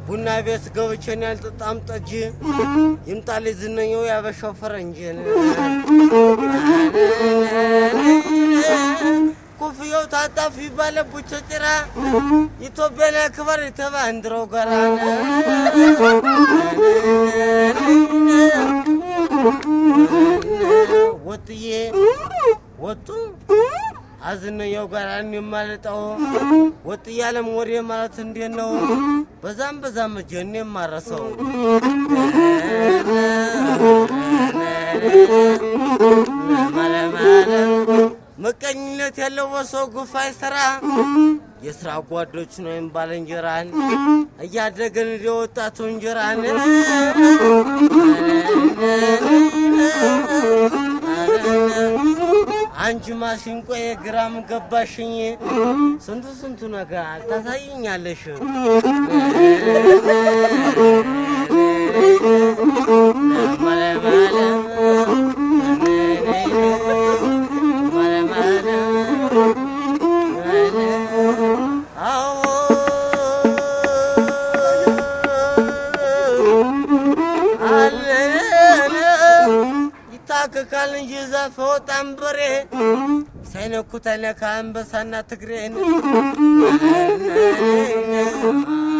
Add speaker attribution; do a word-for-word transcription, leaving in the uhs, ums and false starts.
Speaker 1: ቡና ቤት ገብቼን ያልጠጣም ጠጅ ይምጣል ዝነኛው ያበሻው ፈረንጅን ኮፍያው ታጣፊ ባለቡቾ ጭራ ኢትዮጵያ ክብር ተባንድረው ጋራና ወጥዬ ወጡ አዝነኛው ጋራን የማለጣው ወጥዬ ዓለም ወሬ ማለት እንዴት ነው በዛም በዛም ጀኔ ማረሰው መቀኝነት ያለው ሰው ጉፋይ ስራ የስራ ጓዶች ነው እንባለንጀራን እያደገን ለወጣቱ እንጀራን አንቺ ማሽንቆ የግራም ገባሽኝ ስንቱ ስንቱ ነገር ታሳይኛለሽ ከካልን ይዛፈው ታምበሬ ሳይነኩ ተነካ አንበሳና ትግሬን